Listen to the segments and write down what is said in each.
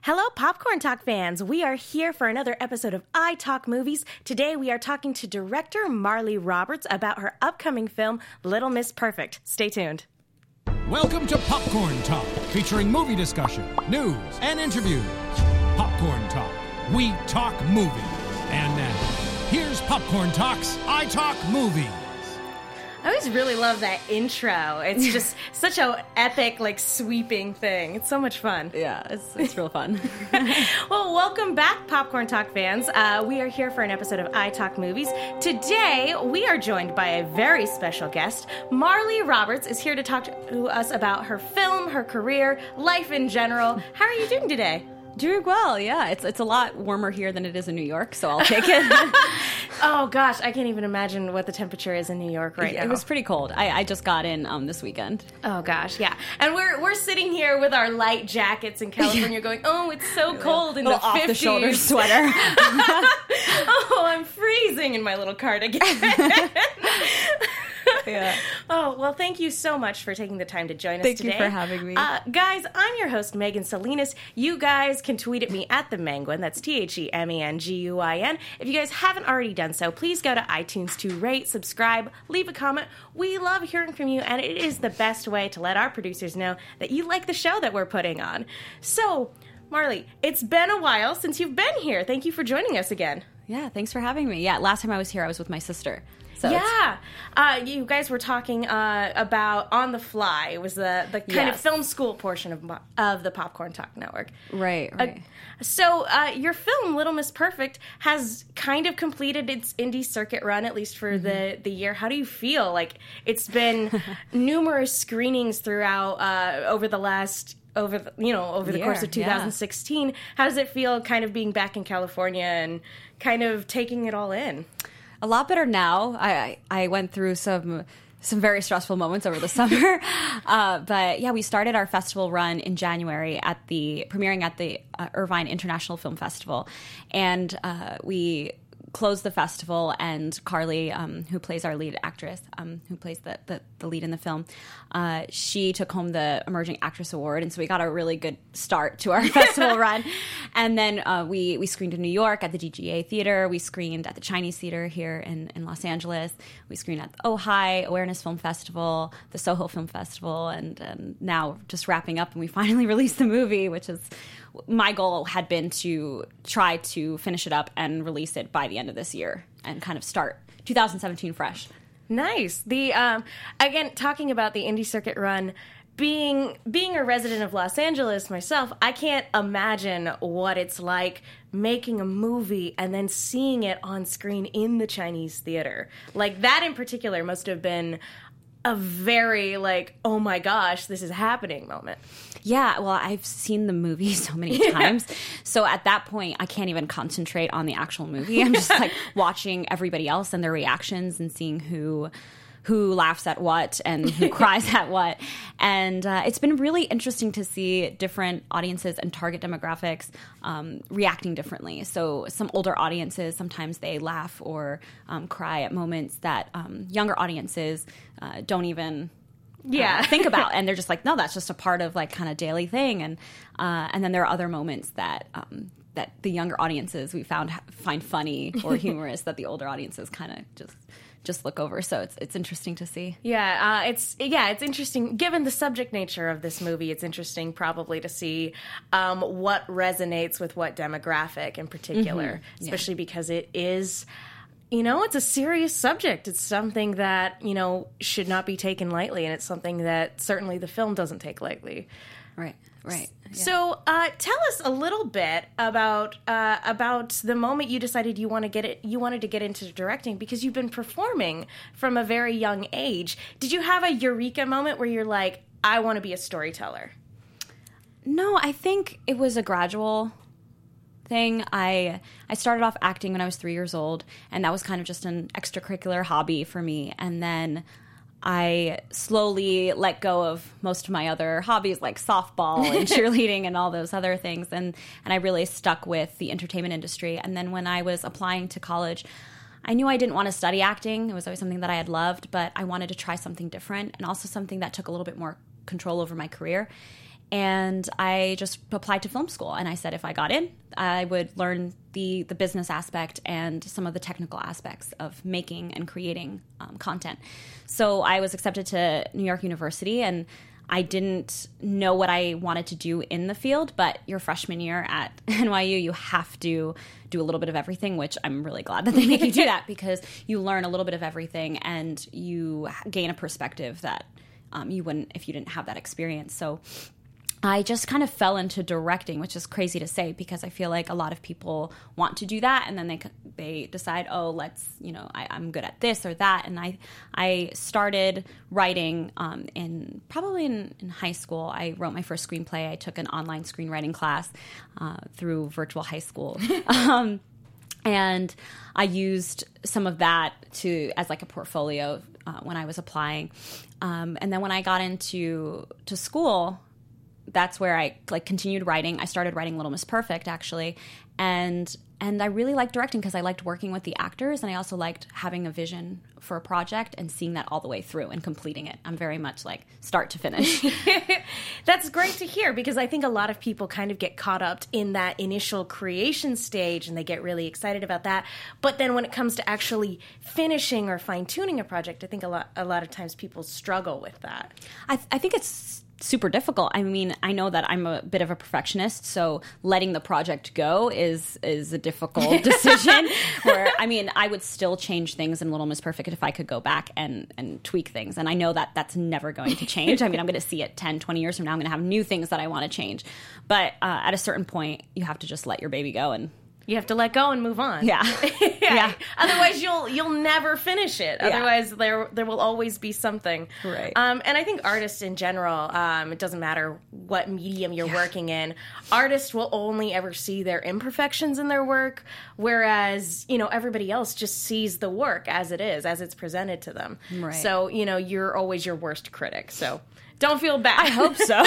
Hello, Popcorn Talk fans. We are here for another episode of I Talk Movies. Today we are talking to director Marley Roberts about her upcoming film, Little Miss Perfect. Stay tuned. Welcome to Popcorn Talk, featuring movie discussion, news, and interviews. Popcorn Talk. We talk movies. And now, here's Popcorn Talk's I Talk Movies. I always really love that intro. It's just such an epic, sweeping thing. It's so much fun. Yeah, it's real fun. Well, welcome back, Popcorn Talk fans. We are here for an episode of I Talk Movies. Today, we are joined by a very special guest. Marley Roberts is here to talk to us about her film, her career, life in general. How are you doing today? Doing well, yeah. It's a lot warmer here than it is in New York, so I'll take it. Oh, gosh, I can't even imagine what the temperature is in New York right now. It was pretty cold. I just got in this weekend. Oh, gosh, yeah. And we're sitting here with our light jackets in California going, oh, it's so cold in the 50s. Off-the-shoulder sweater. Oh, I'm freezing in my little cardigan. Yeah. Oh, well, thank you so much for taking the time to join us today. Thank you for having me. Guys, I'm your host, Megan Salinas. You guys can tweet at me at TheMenguin. That's TheMenguin. If you guys haven't already done so, please go to iTunes to rate, subscribe, leave a comment. We love hearing from you, and it is the best way to let our producers know that you like the show that we're putting on. So, Marley, it's been a while since you've been here. Thank you for joining us again. Yeah, thanks for having me. Yeah, last time I was here, I was with my sister. So yeah, you guys were talking about On the Fly. It was the kind of film school portion of the Popcorn Talk Network. Right. So your film, Little Miss Perfect, has kind of completed its indie circuit run, at least for the year. How do you feel? It's been numerous screenings throughout over the course of 2016. Yeah. How does it feel kind of being back in California and kind of taking it all in? A lot better now. I went through some very stressful moments over the summer. But yeah, we started our festival run in January premiering at the Irvine International Film Festival. And we closed the festival, and Carly, who plays our lead actress, who plays the lead in the film, she took home the Emerging Actress Award, and so we got a really good start to our festival run. And then we screened in New York at the DGA Theater. We screened at the Chinese Theater here in Los Angeles. We screened at the Ojai Awareness Film Festival, the Soho Film Festival, and now just wrapping up, and we finally released the movie, which is... My goal had been to try to finish it up and release it by the end of this year and kind of start 2017 fresh. Nice. The again, talking about the indie circuit run, being a resident of Los Angeles myself, I can't imagine what it's like making a movie and then seeing it on screen in the Chinese theater. That in particular must have been a very oh my gosh, this is happening moment. Yeah, well, I've seen the movie so many times. So at that point, I can't even concentrate on the actual movie. I'm just watching everybody else and their reactions and seeing who laughs at what and who cries at what. And it's been really interesting to see different audiences and target demographics reacting differently. So some older audiences, sometimes they laugh or cry at moments that younger audiences don't even... think about, and they're just no, that's just a part of kind of daily thing, and then there are other moments that that the younger audiences we find funny or humorous that the older audiences kind of just look over. So it's interesting to see. It's interesting given the subject nature of this movie. It's interesting probably to see what resonates with what demographic in particular, especially because it is. It's a serious subject. It's something that, should not be taken lightly, and it's something that certainly the film doesn't take lightly. Right. Yeah. So tell us a little bit about the moment you decided you wanted to get into directing, because you've been performing from a very young age. Did you have a eureka moment where you're like, I want to be a storyteller? No, I think it was a gradual thing. I started off acting when I was 3 years old, and that was kind of just an extracurricular hobby for me. And then I slowly let go of most of my other hobbies like softball and cheerleading and all those other things. And I really stuck with the entertainment industry. And then when I was applying to college, I knew I didn't want to study acting. It was always something that I had loved, but I wanted to try something different and also something that took a little bit more control over my career. And I just applied to film school. And I said if I got in, I would learn the business aspect and some of the technical aspects of making and creating content. So I was accepted to New York University, and I didn't know what I wanted to do in the field, but your freshman year at NYU, you have to do a little bit of everything, which I'm really glad that they make you do that, because you learn a little bit of everything and you gain a perspective that you wouldn't if you didn't have that experience. So I just kind of fell into directing, which is crazy to say because I feel like a lot of people want to do that, and then they decide, oh, let's, I'm good at this or that. And I started writing in high school. I wrote my first screenplay. I took an online screenwriting class through virtual high school. And I used some of that as like a portfolio when I was applying. And then when I got into school, that's where I continued writing. I started writing Little Miss Perfect, actually, and I really liked directing because I liked working with the actors, and I also liked having a vision for a project and seeing that all the way through and completing it. I'm very much like start to finish. That's great to hear, because I think a lot of people kind of get caught up in that initial creation stage and they get really excited about that. But then when it comes to actually finishing or fine-tuning a project, I think a lot of times people struggle with that. I think it's super difficult. I mean, I know that I'm a bit of a perfectionist, so letting the project go is a difficult decision. Where, I mean, I would still change things in Little Miss Perfect if I could go back and tweak things. And I know that that's never going to change. I mean, I'm going to see it 10, 20 years from now. I'm going to have new things that I want to change. But at a certain point, you have to just let your baby go, and you have to let go and move on. Yeah. Yeah. Otherwise, you'll never finish it. Otherwise, there will always be something. Right. And I think artists in general, it doesn't matter what medium you're working in, artists will only ever see their imperfections in their work, whereas, everybody else just sees the work as it is, as it's presented to them. Right. So, you're always your worst critic. So don't feel bad. I hope so.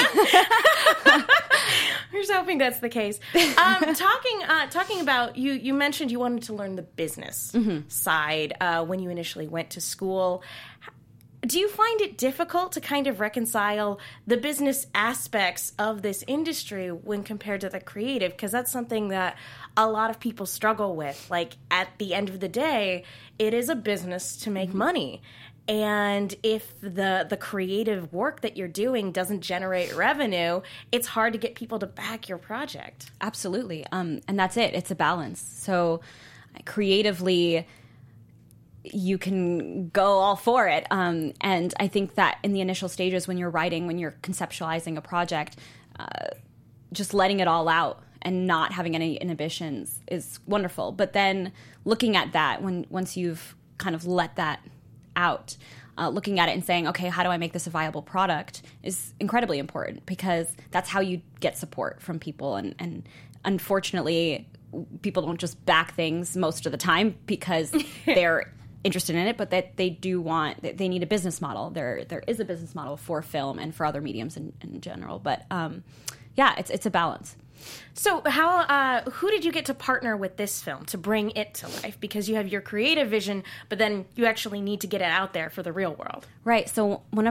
I'm just hoping that's the case. Talking about, you mentioned you wanted to learn the business side when you initially went to school. Do you find it difficult to kind of reconcile the business aspects of this industry when compared to the creative? Because that's something that a lot of people struggle with. Like, at the end of the day, it is a business to make money. And if the creative work that you're doing doesn't generate revenue, it's hard to get people to back your project. Absolutely. And that's it. It's a balance. So creatively, you can go all for it. And I think that in the initial stages when you're writing, when you're conceptualizing a project, just letting it all out and not having any inhibitions is wonderful. But then looking at that, once you've kind of let that out, looking at it and saying, okay, how do I make this a viable product is incredibly important, because that's how you get support from people. And unfortunately, people don't just back things most of the time because they're interested in it, but that they need a business model. There is a business model for film and for other mediums in general. But it's a balance. So who did you get to partner with this film to bring it to life? Because you have your creative vision, but then you actually need to get it out there for the real world. Right. So when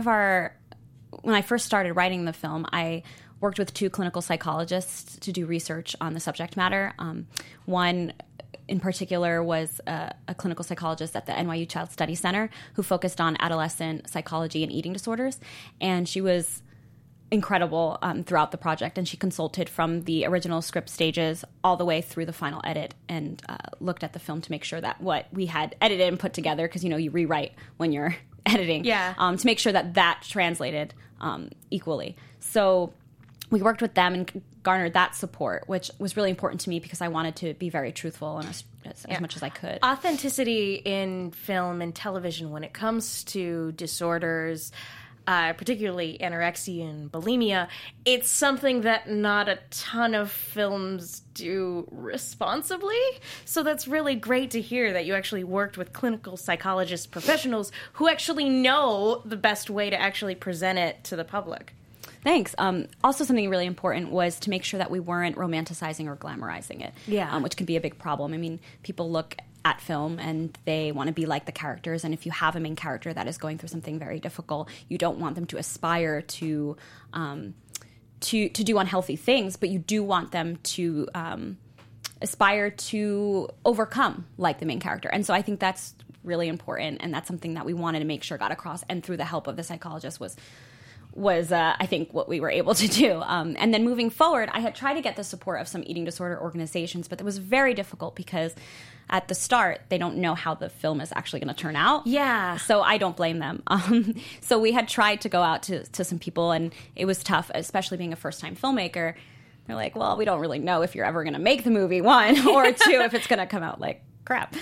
I first started writing the film, I worked with 2 clinical psychologists to do research on the subject matter. One in particular was a clinical psychologist at the NYU Child Study Center who focused on adolescent psychology and eating disorders. And she was incredible throughout the project, and she consulted from the original script stages all the way through the final edit, and looked at the film to make sure that what we had edited and put together, because you rewrite when you're editing, to make sure that translated equally. So we worked with them and garnered that support, which was really important to me because I wanted to be very truthful and as much as I could. Authenticity in film and television when it comes to disorders, particularly anorexia and bulimia, it's something that not a ton of films do responsibly. So that's really great to hear that you actually worked with clinical psychologist professionals who actually know the best way to actually present it to the public. Thanks. Also, something really important was to make sure that we weren't romanticizing or glamorizing it, which can be a big problem. I mean, people look at film and they want to be like the characters, and if you have a main character that is going through something very difficult, you don't want them to aspire to to do unhealthy things, but you do want them to aspire to overcome like the main character. And so I think that's really important, and that's something that we wanted to make sure got across, and through the help of the psychologist was I think what we were able to do. And then moving forward, I had tried to get the support of some eating disorder organizations, but it was very difficult because at the start, they don't know how the film is actually going to turn out. Yeah. So I don't blame them. So we had tried to go out to some people, and it was tough, especially being a first-time filmmaker. They're like, well, we don't really know if you're ever going to make the movie, one, or two, if it's going to come out like crap.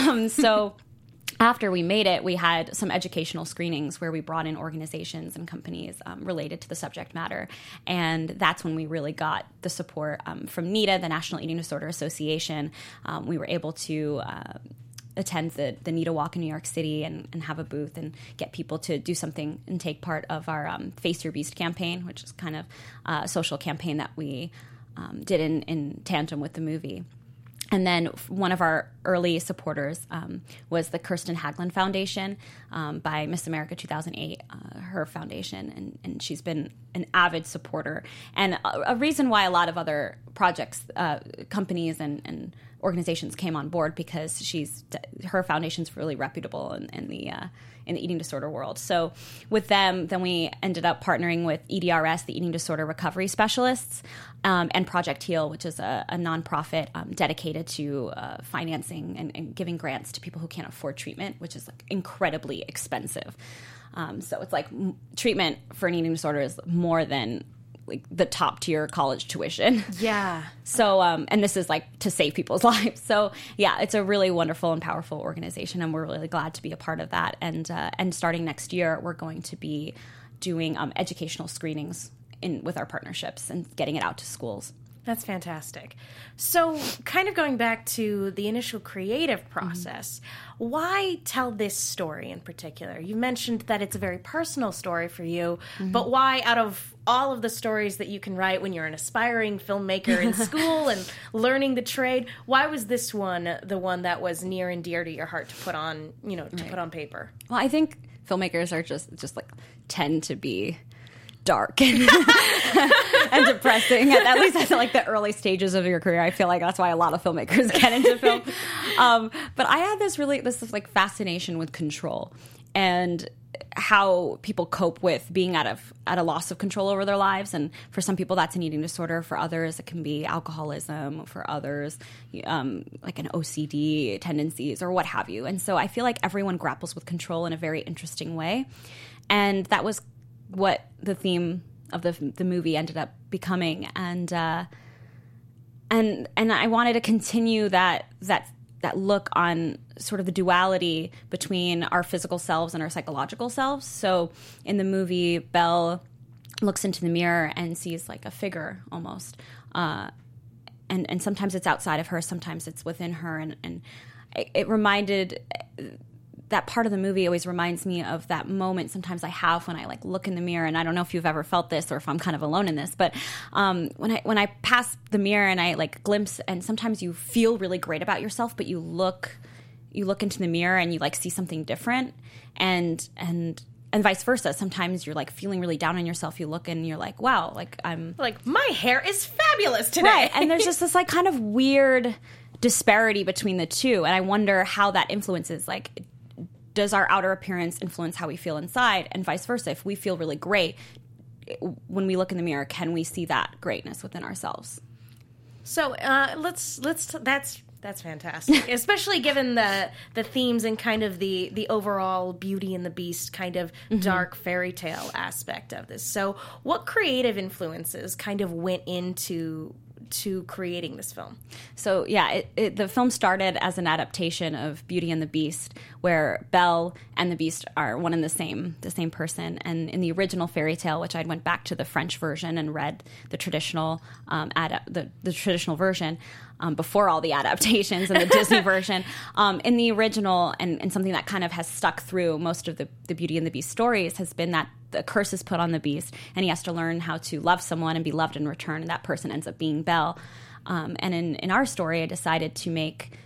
So after we made it, we had some educational screenings where we brought in organizations and companies related to the subject matter. And that's when we really got the support from NEDA, the National Eating Disorder Association. We were able to attend the NEDA Walk in New York City and have a booth and get people to do something and take part of our Face Your Beast campaign, which is kind of a social campaign that we did in tandem with the movie. And then one of our early supporters was the Kirsten Haglund Foundation by Miss America 2008, her foundation, and she's been an avid supporter. And a reason why a lot of other projects, companies and organizations came on board, because her foundation's really reputable in the eating disorder world. So with them, then we ended up partnering with EDRS, the Eating Disorder Recovery Specialists, and Project Heal, which is a nonprofit dedicated to financing and giving grants to people who can't afford treatment, which is like incredibly expensive. So it's like treatment for an eating disorder is more than like the top tier college tuition. Yeah. So, and this is like to save people's lives. So yeah, it's a really wonderful and powerful organization, and we're really glad to be a part of that. And starting next year, we're going to be doing educational screenings with our partnerships and getting it out to schools. That's fantastic. So kind of going back to the initial creative process, why tell this story in particular? You mentioned that it's a very personal story for you, but why, out of all of the stories that you can write when you're an aspiring filmmaker in school and learning the trade, why was this one the one that was near and dear to your heart to put on, put on paper? Well, I think filmmakers are just like tend to be dark and depressing. At least I feel like the early stages of your career. I feel like that's why a lot of filmmakers get into film. But I had this like fascination with control and how people cope with being at a loss of control over their lives. And for some people, that's an eating disorder. For others, it can be alcoholism. For others, like an OCD tendencies or what have you. And so I feel like everyone grapples with control in a very interesting way. And that was what the theme of the movie ended up becoming, and I wanted to continue that look on sort of the duality between our physical selves and our psychological selves. So in the movie, Belle looks into the mirror and sees like a figure almost, and sometimes it's outside of her, sometimes it's within her, and it reminded. That part of the movie always reminds me of that moment sometimes I have when I like look in the mirror, and I don't know if you've ever felt this or if I'm kind of alone in this, but when I pass the mirror and I like glimpse, and sometimes you feel really great about yourself, but you look into the mirror and you like see something different, and vice versa. Sometimes you're like feeling really down on yourself. You look and you're like, wow, like I'm like my hair is fabulous today. Right. And there's just this like kind of weird disparity between the two, and I wonder how that influences like. Does our outer appearance influence how we feel inside, and vice versa? If we feel really great, when we look in the mirror, can we see that greatness within ourselves? So let's that's fantastic, especially given the themes and kind of the overall Beauty and the Beast kind of dark fairy tale aspect of this. So what creative influences kind of went into creating this film? So yeah, the film started as an adaptation of Beauty and the Beast, where Belle and the Beast are one and the same person. And in the original fairy tale, which I went back to the French version and read the traditional the traditional version before all the adaptations and the Disney version. In the original, and something that kind of has stuck through most of the Beauty and the Beast stories has been that the curse is put on the Beast, and he has to learn how to love someone and be loved in return, and that person ends up being Belle. And in our story, I decided to make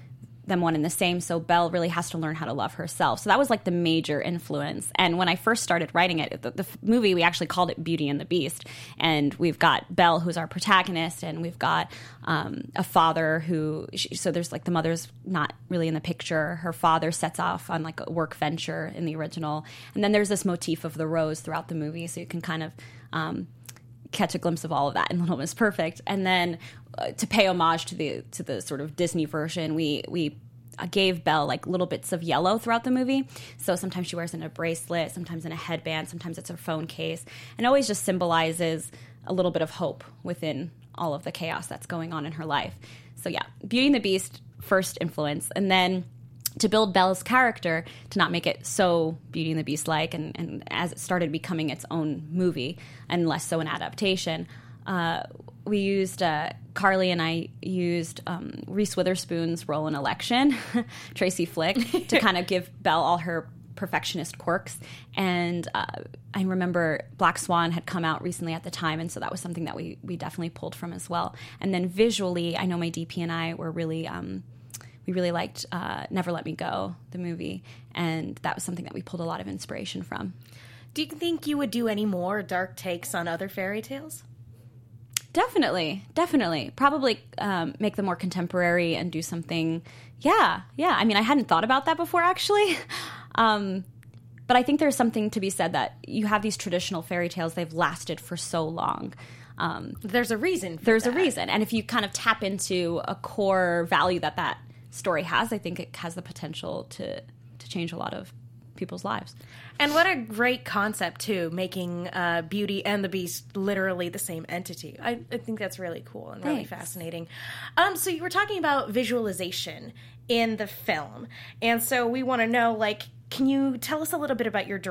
them one and the same. So Belle really has to learn how to love herself. So that was like the major influence. And when I first started writing it, the movie, we actually called it Beauty and the Beast. And we've got Belle, who's our protagonist, and we've got a father who, so there's like the mother's not really in the picture. Her father sets off on like a work venture in the original. And then there's this motif of the rose throughout the movie. So you can kind of catch a glimpse of all of that in Little Miss Perfect. And then to pay homage to the sort of Disney version, we gave Belle like little bits of yellow throughout the movie. So sometimes she wears in a bracelet, sometimes in a headband, sometimes it's her phone case, and always just symbolizes a little bit of hope within all of the chaos that's going on in her life. So yeah, Beauty and the Beast, first influence. And then to build Belle's character, to not make it so Beauty and the Beast-like, and as it started becoming its own movie and less so an adaptation, we used, Carly and I used Reese Witherspoon's role in Election, Tracy Flick, to kind of give Belle all her perfectionist quirks. And I remember Black Swan had come out recently at the time, and so that was something that we definitely pulled from as well. And then visually, I know my DP and I were really... we really liked Never Let Me Go, the movie, and that was something that we pulled a lot of inspiration from. Do you think you would do any more dark takes on other fairy tales? Definitely. Probably make them more contemporary and do something. Yeah. I mean, I hadn't thought about that before, actually. But I think there's something to be said that you have these traditional fairy tales, they've lasted for so long. There's a reason for There's that. a reason. And if you kind of tap into a core value that story has, I think it has the potential to change a lot of people's lives. And what a great concept, too, making Beauty and the Beast literally the same entity. I think that's really cool and really fascinating. So you were talking about visualization in the film. And so we want to know, like, can you tell us a little bit about your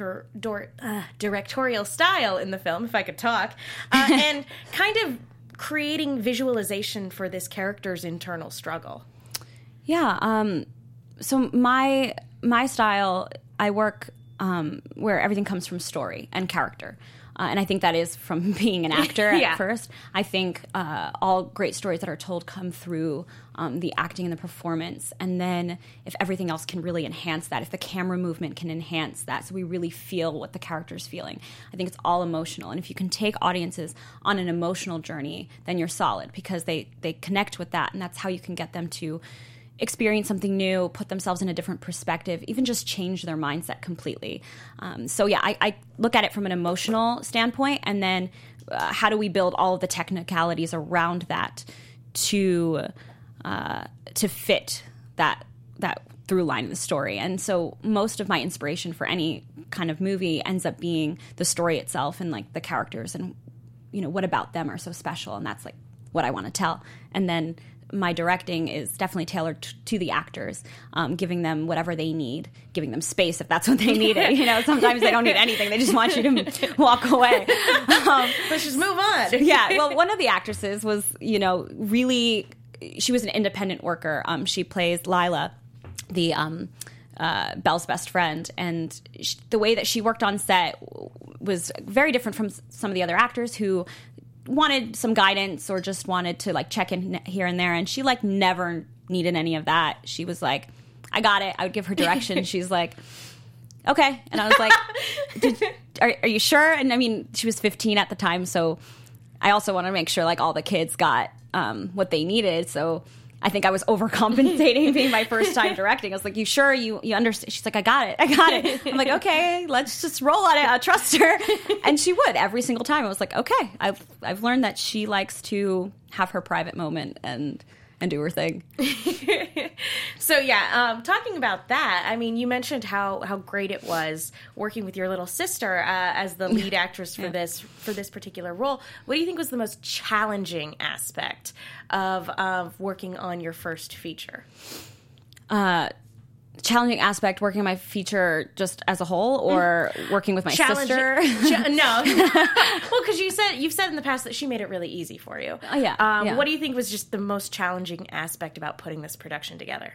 directorial style in the film, if I could talk, and kind of creating visualization for this character's internal struggle? Yeah. So my style, I work where everything comes from story and character. And I think that is from being an actor at first. I think all great stories that are told come through the acting and the performance. And then if everything else can really enhance that, if the camera movement can enhance that, so we really feel what the character's feeling. I think it's all emotional. And if you can take audiences on an emotional journey, then you're solid, because they connect with that. And that's how you can get them to experience something new, put themselves in a different perspective, even just change their mindset completely. So yeah, I look at it from an emotional standpoint, and then how do we build all of the technicalities around that to fit that through line in the story. And so most of my inspiration for any kind of movie ends up being the story itself and like the characters and, you know, what about them are so special, and that's like what I want to tell. And then my directing is definitely tailored to the actors, giving them whatever they need, giving them space if that's what they needed. You know, sometimes they don't need anything. They just want you to walk away. Let's just move on. Yeah. Well, one of the actresses was, you know, really, she was an independent worker. She plays Lila, the Belle's best friend. And the way that she worked on set was very different from some of the other actors who wanted some guidance or just wanted to like check in here and there, and she like never needed any of that. She was like, I got it. I would give her direction. She's like, okay. And I was like, are you sure? And I mean, she was 15 at the time, so I also want to make sure like all the kids got what they needed. So I think I was overcompensating being my first time directing. I was like, you sure? You understand? She's like, I got it. I'm like, okay, let's just roll on it. I trust her. And she would every single time. I was like, okay, I've learned that she likes to have her private moment and do her thing. So yeah, talking about that, I mean, you mentioned how great it was working with your little sister as the lead actress for this particular role. What do you think was the most challenging aspect of working on your first feature? Challenging aspect working on my feature just as a whole, or working with my sister? No. Well, because you've said in the past that she made it really easy for you. Yeah. What do you think was just the most challenging aspect about putting this production together?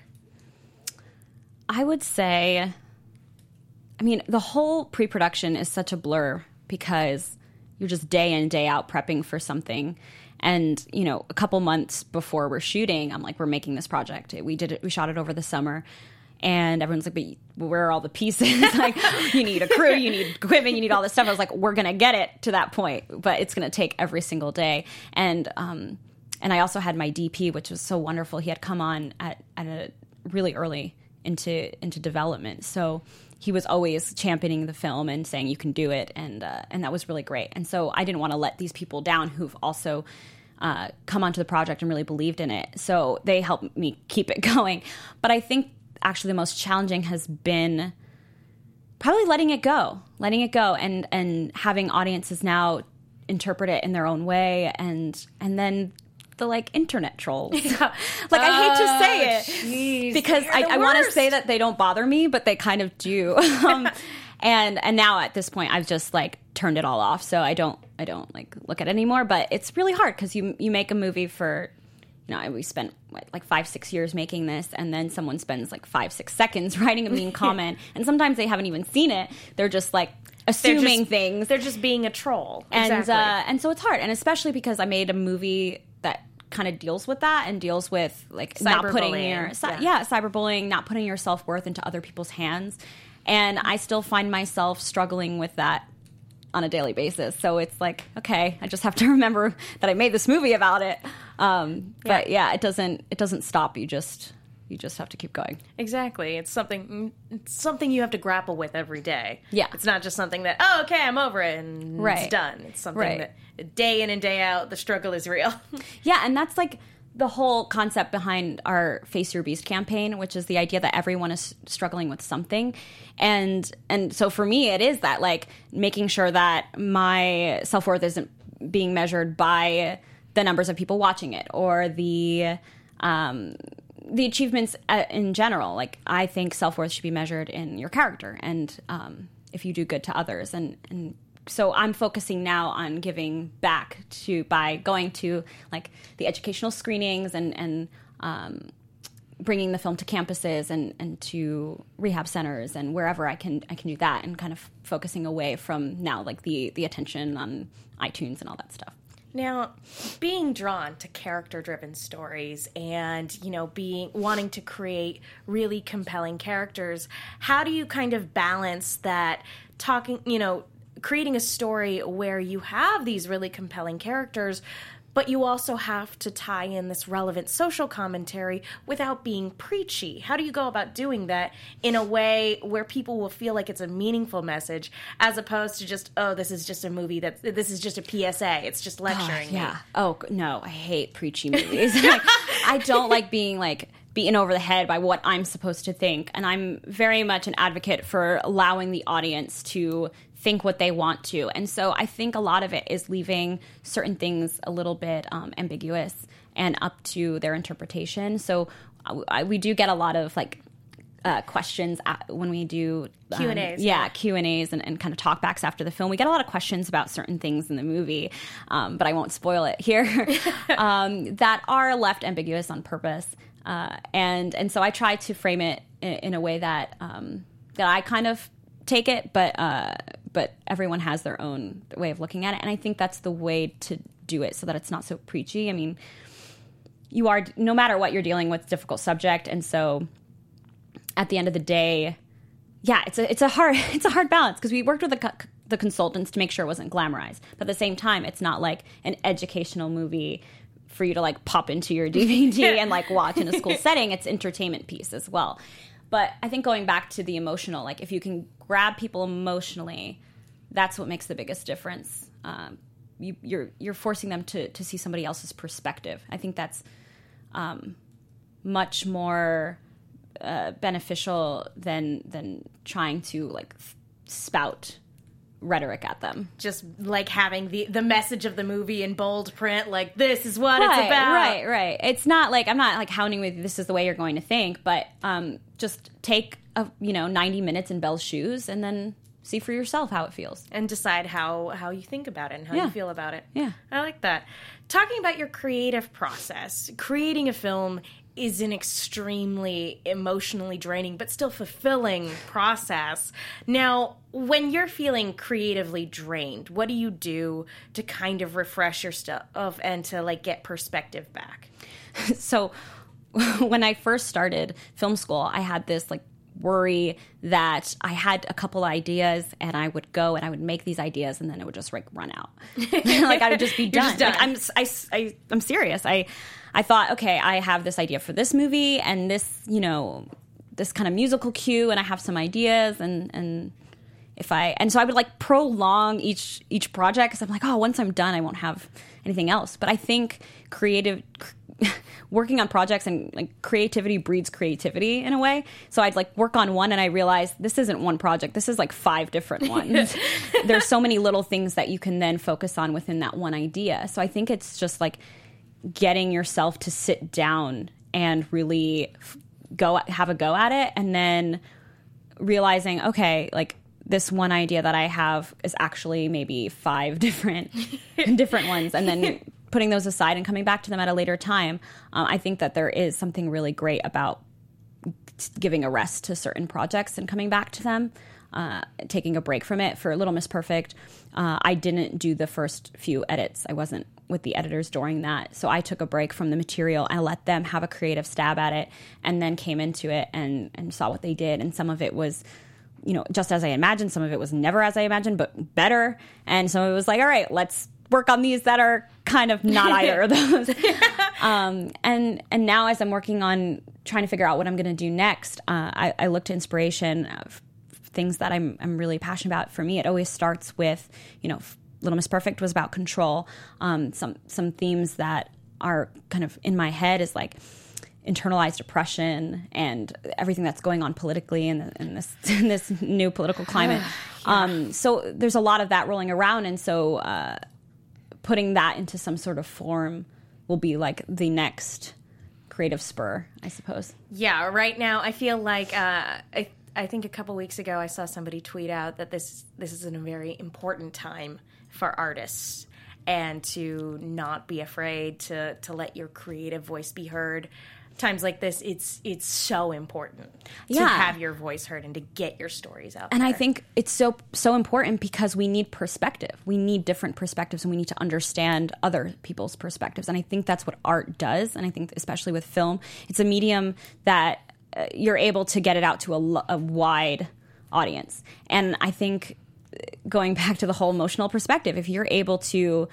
I would say, I mean, the whole pre-production is such a blur because you're just day in, day out prepping for something. And, you know, a couple months before we're shooting, I'm like, we're making this project. We shot it over the summer. And everyone's like, but where are all the pieces? Like, you need a crew, you need equipment, you need all this stuff. I was like, we're going to get it to that point, but it's going to take every single day. And I also had my DP, which was so wonderful. He had come on at a really early into development. So he was always championing the film and saying, you can do it. And that was really great. And so I didn't want to let these people down who've also come onto the project and really believed in it. So they helped me keep it going. But I think actually the most challenging has been probably letting it go and having audiences now interpret it in their own way. And then the like internet trolls. Yeah. Like I hate to say it geez, because I want to say that they don't bother me, but they kind of do. And now at this point I've just like turned it all off. So I don't like look at it anymore, but it's really hard because you make a movie for, you know, we spent like 5-6 years making this, and then someone spends like 5-6 seconds writing a mean comment, and sometimes they haven't even seen it. They're just like assuming things. They're just being a troll. Exactly. And so it's hard, and especially because I made a movie that kind of deals with that and deals with like not putting cyberbullying, not putting your self-worth into other people's hands. And I still find myself struggling with that on a daily basis. So it's like, okay, I just have to remember that I made this movie about it. But yeah, it doesn't stop. You just have to keep going. Exactly. It's something you have to grapple with every day. Yeah. It's not just something that, oh, okay, I'm over it and it's done. It's something that day in and day out, the struggle is real. Yeah. And that's like the whole concept behind our Face Your Beast campaign, which is the idea that everyone is struggling with something. And so for me, it is that like making sure that my self-worth isn't being measured by the numbers of people watching it or the achievements in general. Like I think self-worth should be measured in your character and if you do good to others. And so I'm focusing now on giving back by going to like the educational screenings and bringing the film to campuses and to rehab centers and wherever I can do that, and kind of focusing away from now like the attention on iTunes and all that stuff. Now, being drawn to character-driven stories and, you know, wanting to create really compelling characters, how do you kind of balance that creating a story where you have these really compelling characters, but you also have to tie in this relevant social commentary without being preachy? How do you go about doing that in a way where people will feel like it's a meaningful message, as opposed to just, oh, this is just a movie this is just a PSA, it's just lecturing me? Oh, no, I hate preachy movies. Like, I don't like being like beaten over the head by what I'm supposed to think, and I'm very much an advocate for allowing the audience to think what they want to. And so I think a lot of it is leaving certain things a little bit ambiguous and up to their interpretation. So we do get a lot of like questions when we do Q&As. Q&As and kind of talkbacks after the film. We get a lot of questions about certain things in the movie, but I won't spoil it here, that are left ambiguous on purpose. And so I try to frame it in a way that I kind of take it, but everyone has their own way of looking at it. And I think that's the way to do it so that it's not so preachy. I mean, you are, no matter what, you're dealing with a difficult subject. And so at the end of the day, yeah, it's a hard balance, because we worked with the consultants to make sure it wasn't glamorized. But at the same time, it's not like an educational movie for you to like pop into your DVD and like watch in a school setting. It's entertainment piece as well. But I think going back to the emotional, like if you can grab people emotionally, that's what makes the biggest difference. You're forcing them to see somebody else's perspective. I think that's much more beneficial than trying to like spout rhetoric at them. Just like having the message of the movie in bold print, like this is what it's about. Right. It's not like, I'm not like hounding with this is the way you're going to think, but just take 90 minutes in Belle's shoes and then see for yourself how it feels. And decide how you think about it and how you feel about it. Yeah. I like that. Talking about your creative process, creating a film is an extremely emotionally draining but still fulfilling process. Now, when you're feeling creatively drained, what do you do to kind of refresh yourself and to like get perspective back? So when I first started film school, I had this like worry that I had a couple ideas and I would go and I would make these ideas and then it would just like run out. Like I would just be done. Just done. Like, I'm serious. I thought, okay, I have this idea for this movie and this, you know, this kind of musical cue, and I have some ideas, and so I would like prolong each project because I'm like, oh, once I'm done, I won't have anything else. But I think working on projects and like creativity breeds creativity in a way. So I'd like work on one and I realized this isn't one project. This is like 5 different ones. There's so many little things that you can then focus on within that one idea. So I think it's just like getting yourself to sit down and really have a go at it, and then realizing, okay, like this one idea that I have is actually maybe 5 different ones, and then putting those aside and coming back to them at a later time. I think that there is something really great about giving a rest to certain projects and coming back to them, taking a break from it. For Little Miss Perfect, I didn't do the first few edits. I wasn't with the editors during that. So I took a break from the material. I let them have a creative stab at it and then came into it and saw what they did. And some of it was, you know, just as I imagined. Some of it was never as I imagined, but better. And some of it was like, all right, let's work on these that are kind of not either of those. And now as I'm working on trying to figure out what I'm going to do next, I look to inspiration of things that I'm really passionate about. For me, it always starts with, you know, Little Miss Perfect was about control. Some themes that are kind of in my head is like internalized oppression and everything that's going on politically in this new political climate. So there's a lot of that rolling around, and so putting that into some sort of form will be like the next creative spur, I suppose. Yeah, right now I feel like I think a couple weeks ago I saw somebody tweet out that this is a very important time for artists, and to not be afraid to let your creative voice be heard. Times like this, it's so important to have your voice heard and to get your stories out there. And I think it's so important because we need perspective. We need different perspectives, and we need to understand other people's perspectives. And I think that's what art does. And I think especially with film, it's a medium that you're able to get it out to a wide audience. And I think going back to the whole emotional perspective, if you're able to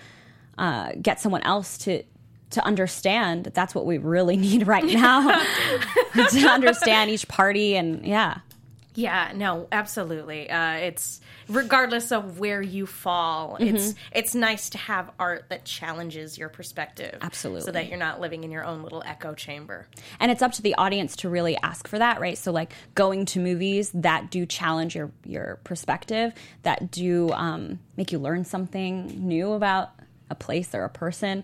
get someone else to understand, that's what we really need right now, to understand each party. And Yeah, no, absolutely. It's regardless of where you fall, it's nice to have art that challenges your perspective. Absolutely. So that you're not living in your own little echo chamber. And it's up to the audience to really ask for that, right? So like going to movies that do challenge your perspective, that do make you learn something new about a place or a person.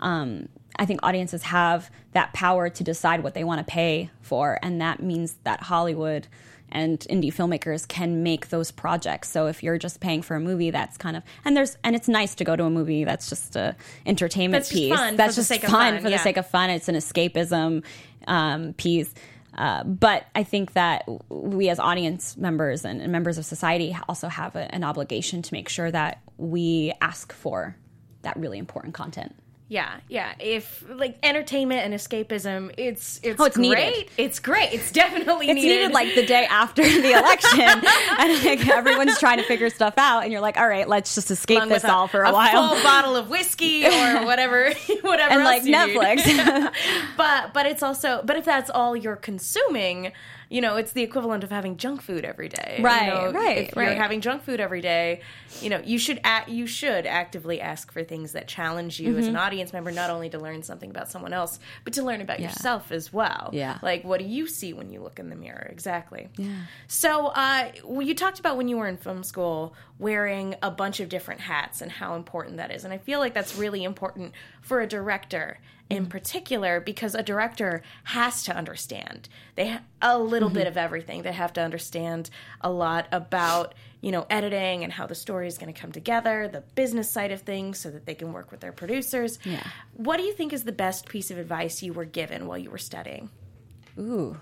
I think audiences have that power to decide what they want to pay for, and that means that Hollywood and indie filmmakers can make those projects. So if you're just paying for a movie, that's kind of and it's nice to go to a movie that's just a entertainment piece. That's just fun for the sake of fun. It's an escapism piece. But I think that we as audience members and members of society also have an obligation to make sure that we ask for that really important content. Yeah. If like entertainment and escapism, it's great. Needed. It's great. It's definitely needed. It's needed like the day after the election, and like everyone's trying to figure stuff out, and you're like, all right, let's just escape this all for a while. A full bottle of whiskey or whatever, and else like you Netflix. Need. but it's also if that's all you're consuming, you know, it's the equivalent of having junk food every day. Right, you know, right. If you're having junk food every day, you know, you should actively ask for things that challenge you as an audience member, not only to learn something about someone else, but to learn about yourself as well. Yeah. Like, what do you see when you look in the mirror? Exactly. Yeah. So, you talked about when you were in film school wearing a bunch of different hats and how important that is. And I feel like that's really important for a director in particular, because a director has to understand a little bit of everything. They have to understand a lot about, editing and how the story is going to come together, the business side of things, so that they can work with their producers. Yeah. What do you think is the best piece of advice you were given while you were studying? Ooh.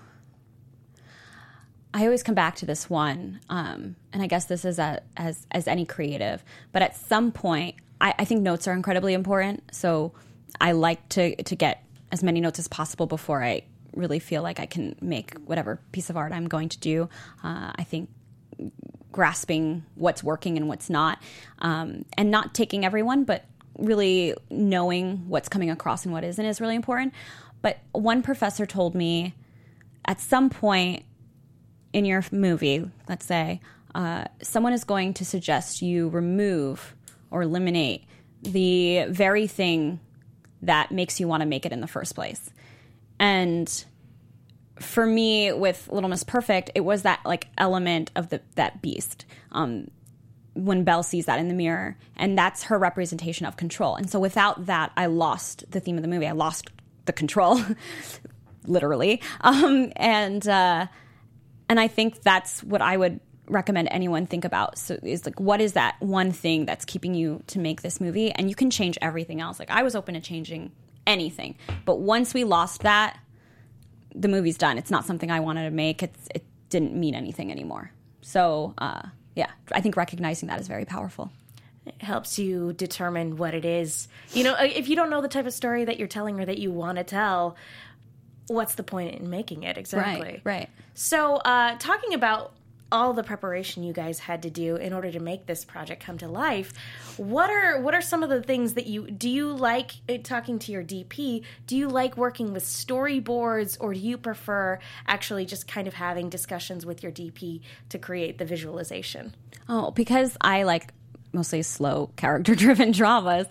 I always come back to this one, and I guess this is as any creative, but at some point, I think notes are incredibly important. So I like to get as many notes as possible before I really feel like I can make whatever piece of art I'm going to do. I think grasping what's working and what's not, and not taking everyone, but really knowing what's coming across and what isn't is really important. But one professor told me at some point in your movie, let's say, someone is going to suggest you remove or eliminate the very thing that makes you want to make it in the first place. And for me, with Little Miss Perfect, it was that element of that beast. When Belle sees that in the mirror, and that's her representation of control. And so without that, I lost the theme of the movie. I lost the control, literally. And I think that's what I would recommend anyone think about. So is what is that one thing that's keeping you to make this movie? And you can change everything else. I was open to changing anything, but once we lost that, the movie's done. It's not something I wanted to make. It didn't mean anything anymore. So I think recognizing that is very powerful. It helps you determine what it is. If you don't know the type of story that you're telling or that you want to tell, what's the point in making it? Exactly. Right. So talking about all the preparation you guys had to do in order to make this project come to life, what are some of the things that do you like, talking to your DP, do you like working with storyboards, or do you prefer actually just kind of having discussions with your DP to create the visualization? Oh, because I like mostly slow character-driven dramas,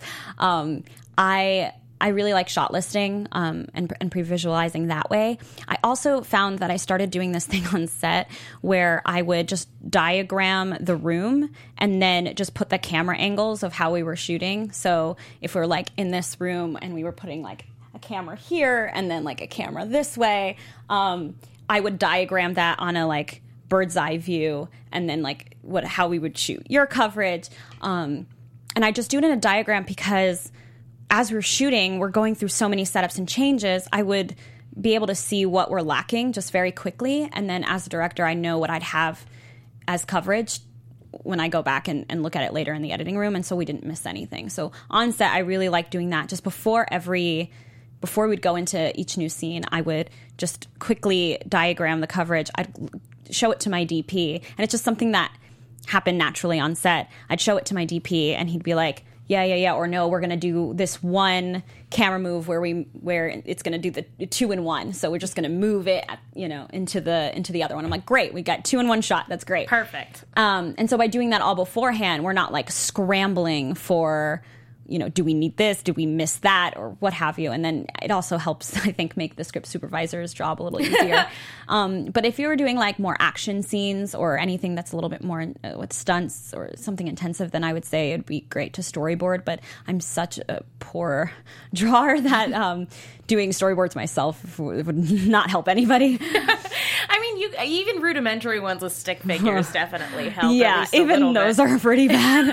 I really like shot listing and pre-visualizing that way. I also found that I started doing this thing on set where I would just diagram the room and then just put the camera angles of how we were shooting. So if we're in this room and we were putting a camera here and then a camera this way, I would diagram that on a bird's eye view and then how we would shoot your coverage. And I just do it in a diagram because as we're shooting, we're going through so many setups and changes, I would be able to see what we're lacking just very quickly. And then as a director, I know what I'd have as coverage when I go back and look at it later in the editing room. And so we didn't miss anything. So on set, I really like doing that. Just before we'd go into each new scene, I would just quickly diagram the coverage. I'd show it to my DP. And it's just something that happened naturally on set. I'd show it to my DP and he'd be like, yeah, or no, we're going to do this one camera move where it's going to do the 2-in-1. So we're just going to move it, into the other one. I'm like, great, we got 2-in-1 shot. That's great. Perfect. And so by doing that all beforehand, we're not scrambling for, do we need this? Do we miss that? Or what have you? And then it also helps, I think, make the script supervisor's job a little easier. But if you were doing more action scenes or anything that's a little bit more with stunts or something intensive, then I would say it'd be great to storyboard. But I'm such a poor drawer that doing storyboards myself would not help anity. I mean, even rudimentary ones with stick figures definitely help. Yeah, even those are pretty bad.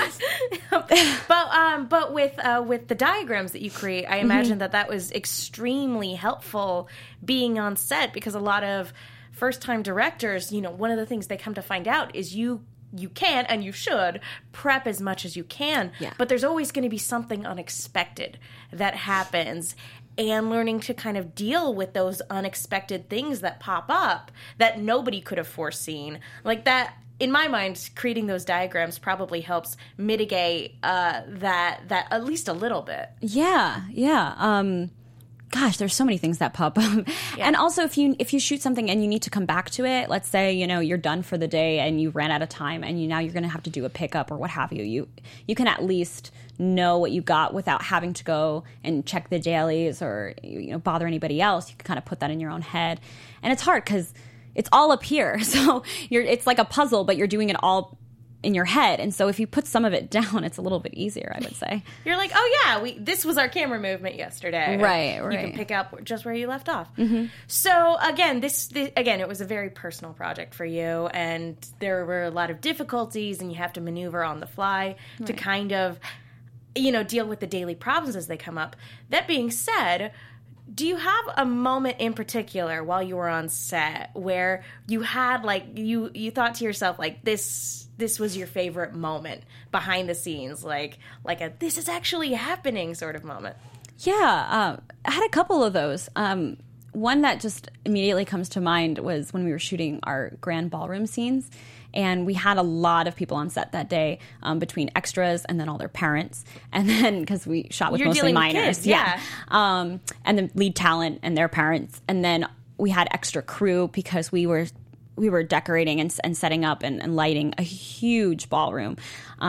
But with the diagrams that you create, I imagine that was extremely helpful being on set, because a lot of first-time directors, one of the things they come to find out is you can and you should prep as much as you can, but there's always going to be something unexpected that happens. And learning to kind of deal with those unexpected things that pop up that nobody could have foreseen. That, in my mind, creating those diagrams probably helps mitigate that at least a little bit. Yeah. Gosh, there's so many things that pop up. Yeah. And also, if you shoot something and you need to come back to it, let's say, you're done for the day and you ran out of time and now you're going to have to do a pickup or what have you. You can at least know what you got without having to go and check the dailies or bother anybody else. You can kind of put that in your own head. And it's hard because it's all up here. So it's like a puzzle, but you're doing it all in your head. And so if you put some of it down, it's a little bit easier, I would say. You're like, oh yeah, this was our camera movement yesterday. Right. You can pick up just where you left off. Mm-hmm. So again, this again, it was a very personal project for you, and there were a lot of difficulties, and you have to maneuver on the fly to kind of, deal with the daily problems as they come up. That being said, do you have a moment in particular while you were on set where you had you thought to yourself this was your favorite moment behind the scenes, like a this is actually happening sort of moment? Yeah, I had a couple of those. One that just immediately comes to mind was when we were shooting our grand ballroom scenes. And we had a lot of people on set that day, between extras and then all their parents. And then, because we shot with mostly minors. Kids, yeah. And the lead talent and their parents. And then we had extra crew because we were decorating and setting up and lighting a huge ballroom.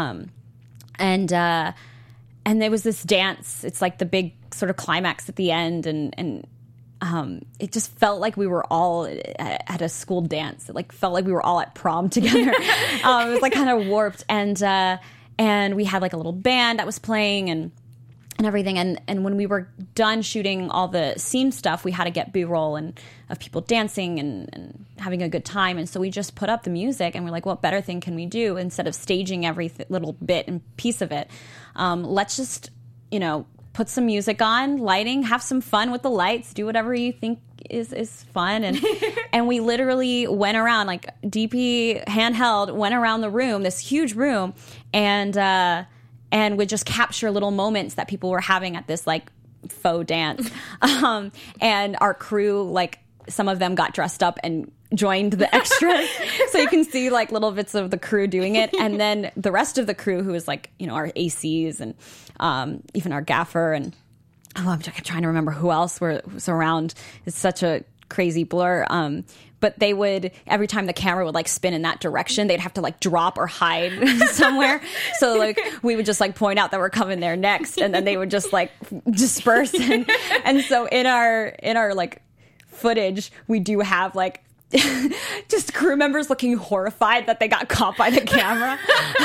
And there was this dance. It's like the big sort of climax at the end. And it just felt like we were all at a school dance. It felt like we were all at prom together. It was kind of warped, and we had a little band that was playing and everything. And when we were done shooting all the scene stuff, we had to get B-roll and of people dancing and having a good time. And so we just put up the music, and we're like, what better thing can we do instead of staging every little bit and piece of it? Let's just put some music on, lighting, have some fun with the lights, do whatever you think is fun. And we literally went around, DP handheld, went around the room, this huge room, and would just capture little moments that people were having at this faux dance. And our crew, some of them got dressed up and joined the extras. So you can see little bits of the crew doing it. And then the rest of the crew, who is our ACs and even our gaffer. And I'm trying to remember who else was around. It's such a crazy blur. But they would, every time the camera would spin in that direction, they'd have to drop or hide somewhere. So we would just point out that we're coming there next. And then they would just disperse. And so in our footage, we do have just crew members looking horrified that they got caught by the camera.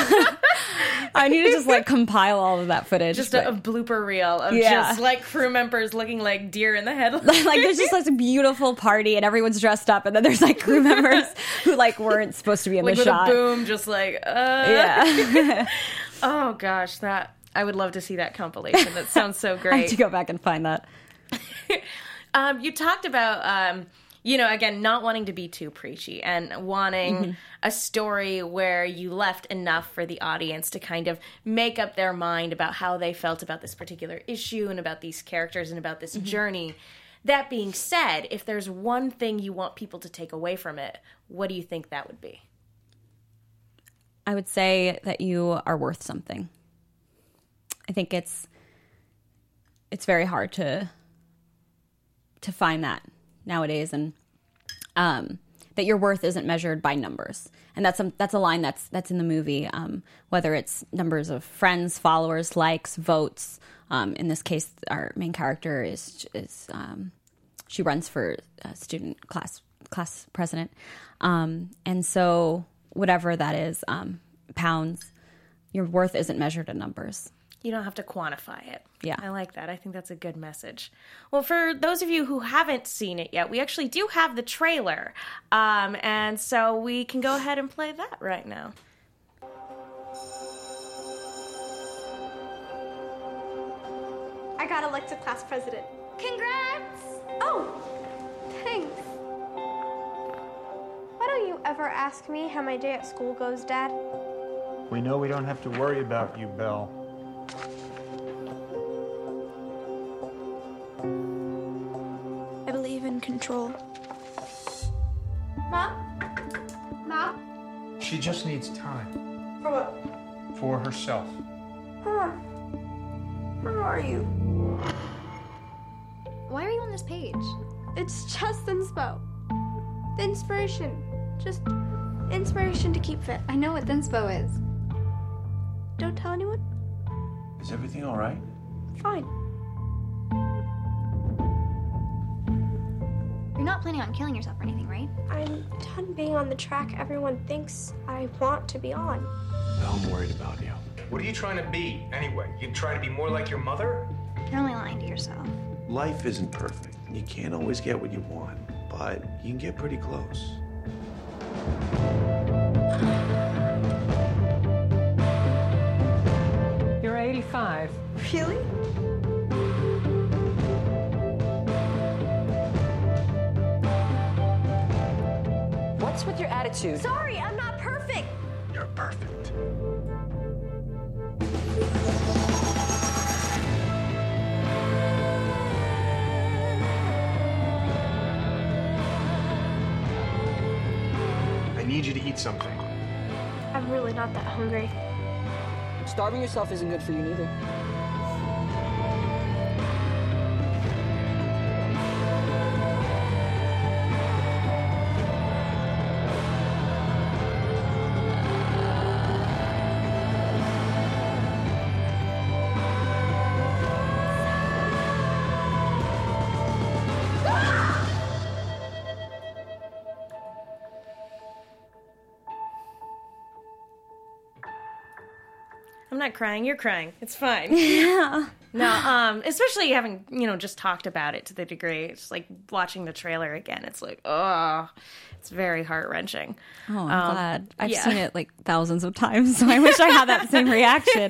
I need to just compile all of that footage. Just a blooper reel of just crew members looking like deer in the headlights. There's just a beautiful party and everyone's dressed up, and then there's crew members who weren't supposed to be in the shot. With a boom, just yeah. Oh gosh, I would love to see that compilation. That sounds so great. I have to go back and find that. You talked about again, not wanting to be too preachy and wanting a story where you left enough for the audience to kind of make up their mind about how they felt about this particular issue and about these characters and about this journey. That being said, if there's one thing you want people to take away from it, what do you think that would be? I would say that you are worth something. I think it's very hard to find that nowadays, and that your worth isn't measured by numbers. And that's a line that's in the movie, whether it's numbers of friends, followers, likes, votes. In this case, our main character is she runs for student class president, and so whatever that is, pounds, your worth isn't measured in numbers. You don't have to quantify it. Yeah. I like that. I think that's a good message. Well, for those of you who haven't seen it yet, we actually do have the trailer. And so we can go ahead and play that right now. I got elected class president. Congrats! Oh, thanks. Why don't you ever ask me how my day at school goes, Dad? We know we don't have to worry about you, Belle. I believe in control. Mom? Mom? She just needs time. For what? For herself. Mom. Where are you? Why are you on this page? It's just inspo. The inspiration. Just inspiration to keep fit. I know what Thinspo is. Don't tell anyone? Is everything all right? Fine. Are You're not planning on killing yourself or anything, right? I'm done being on the track everyone thinks I want to be on. I'm worried about you. What are you trying to be, anyway? You trying to be more like your mother? You're only lying to yourself. Life isn't perfect. You can't always get what you want, but you can get pretty close. You're 85. Really? What's with your attitude? Sorry, I'm not perfect. You're perfect. I need you to eat something. I'm really not that hungry. Starving yourself isn't good for you neither. I'm not crying. You're crying. It's fine. Yeah. No, especially having, just talked about it to the degree. It's like watching the trailer again. It's like, oh, it's very heart-wrenching. Oh, I'm glad. I've yeah. seen it like thousands of times, so I wish I had that same reaction.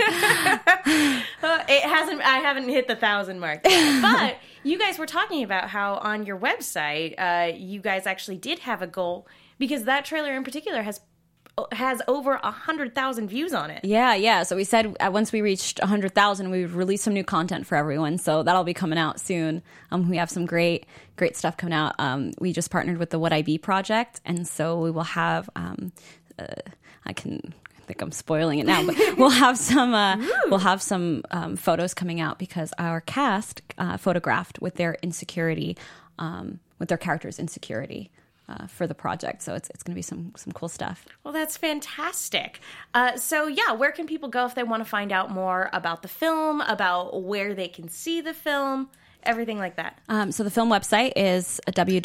I haven't hit the 1,000 mark yet. But you guys were talking about how on your website, you guys actually did have a goal, because that trailer in particular has over 100,000 views on it. Yeah. So we said once we reached 100,000, we would release some new content for everyone. So that'll be coming out soon. We have some great stuff coming out. We just partnered with the What I Be Project, and so we will have. I think I'm spoiling it now, but we'll have some photos coming out, because our cast photographed with their insecurity, with their character's insecurity. For the project. So it's going to be some cool stuff. Well, that's fantastic. So where can people go if they want to find out more about the film, about where they can see the film, everything like that? So the film website is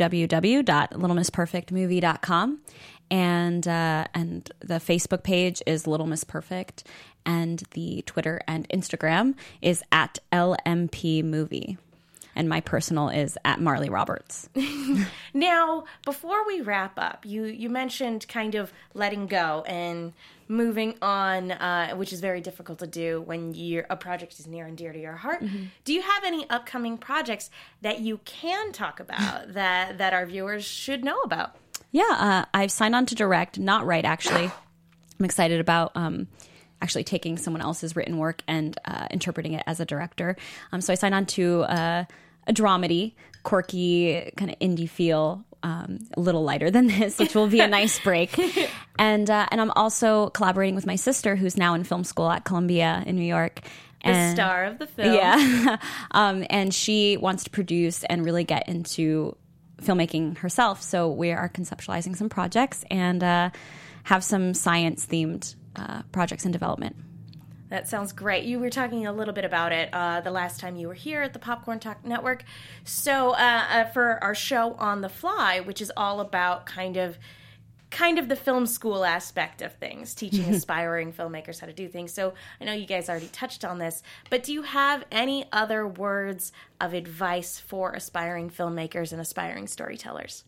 www.littlemissperfectmovie.com, and the Facebook page is Little Miss Perfect, and the Twitter and Instagram is at LMP Movie. And my personal is at Marley Roberts. Now, before we wrap up, you mentioned kind of letting go and moving on, which is very difficult to do when a project is near and dear to your heart. Mm-hmm. Do you have any upcoming projects that you can talk about that our viewers should know about? Yeah, I've signed on to direct, not write, actually. I'm excited about actually taking someone else's written work and interpreting it as a director. So I signed on to a dramedy, quirky, kind of indie feel, a little lighter than this, which will be a nice break. And I'm also collaborating with my sister, who's now in film school at Columbia in New York. The star of the film. Yeah. And she wants to produce and really get into filmmaking herself. So we are conceptualizing some projects and have some science-themed projects in development. That sounds great. You were talking a little bit about it the last time you were here at the Popcorn Talk Network. So for our show On the Fly, which is all about kind of the film school aspect of things, teaching aspiring filmmakers how to do things. So I know you guys already touched on this, but do you have any other words of advice for aspiring filmmakers and aspiring storytellers?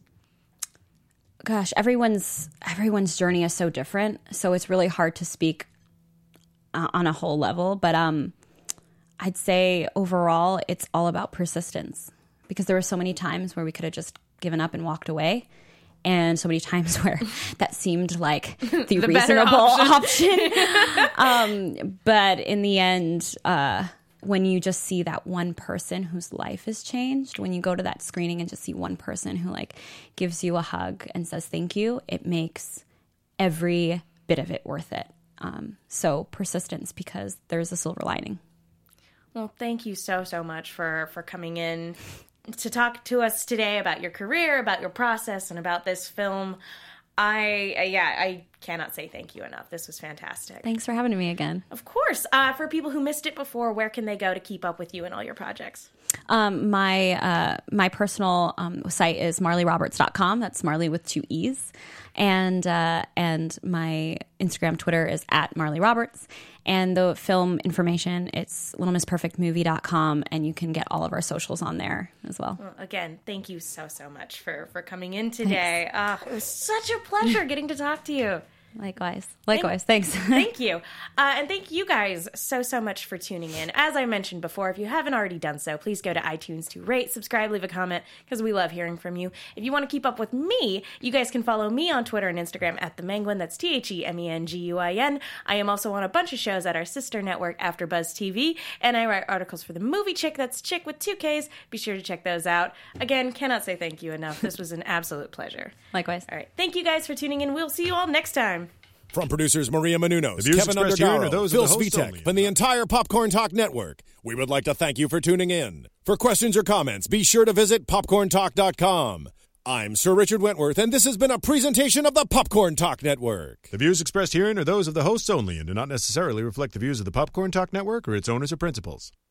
Gosh, everyone's journey is so different, so it's really hard to speak on a whole level. But I'd say overall, it's all about persistence, because there were so many times where we could have just given up and walked away, and so many times where that seemed like the reasonable option. But in the end, when you just see that one person whose life has changed, when you go to that screening and just see one person who like gives you a hug and says thank you, it makes every bit of it worth it. So persistence, because there's a silver lining. Well, thank you so much for coming in to talk to us today about your career, about your process, and about this film. I cannot say thank you enough. This was fantastic. Thanks for having me again. Of course. For people who missed it before, where can they go to keep up with you and all your projects? My personal site is marleyroberts.com. That's Marley with 2 E's. And my Instagram, Twitter is at Marley Roberts. And the film information, it's littlemissperfectmovie.com, and you can get all of our socials on there as well. Well, again, thank you so much for coming in today. It was such a pleasure getting to talk to you. Likewise. Thanks. Thank you. And thank you guys so much for tuning in. As I mentioned before, if you haven't already done so, please go to iTunes to rate, subscribe, leave a comment, because we love hearing from you. If you want to keep up with me, you guys can follow me on Twitter and Instagram at TheMenguin. That's TheMenguin. I am also on a bunch of shows at our sister network, AfterBuzz TV, and I write articles for The Movie Chick. That's Chick with 2 Ks. Be sure to check those out. Again, cannot say thank you enough. This was an absolute pleasure. Likewise. All right. Thank you guys for tuning in. We'll see you all next time. From producers Maria Menounos, views Kevin expressed herein are Undergaro, those of Phil the host Svitek, only. and the entire Popcorn Talk Network, we would like to thank you for tuning in. For questions or comments, be sure to visit popcorntalk.com. I'm Sir Richard Wentworth, and this has been a presentation of the Popcorn Talk Network. The views expressed herein are those of the hosts only and do not necessarily reflect the views of the Popcorn Talk Network or its owners or principals.